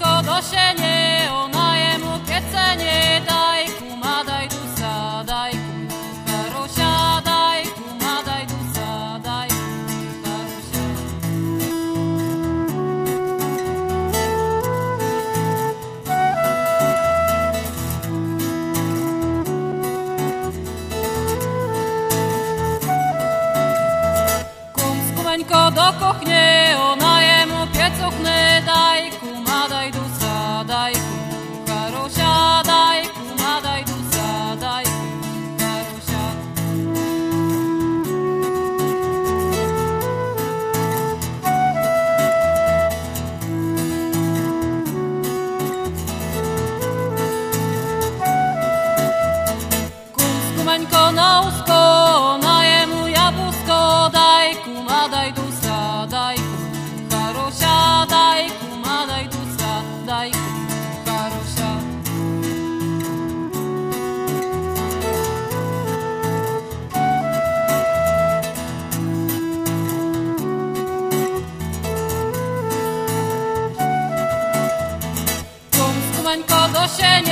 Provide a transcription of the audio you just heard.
Kumańko do sienie, ona jemu piecenie, daj kuma, daj dusa, daj kuma, karosia, daj kuma, daj dusa, daj kuma, karosia. Kum z Kumańko do kuchnie, ona jemu piecuchny, daj kuma, daj dusa, daj kuma, karosia, daj kuma, daj dusa, daj kuma, karosia. Kum z Kumańko na úzko, ona jemu jabłusko, daj kuma, daj dusa, daj kuma, karosia, daj kuma, daj dusa, daj kuma, karosia. Kum z Kumańko do sienia,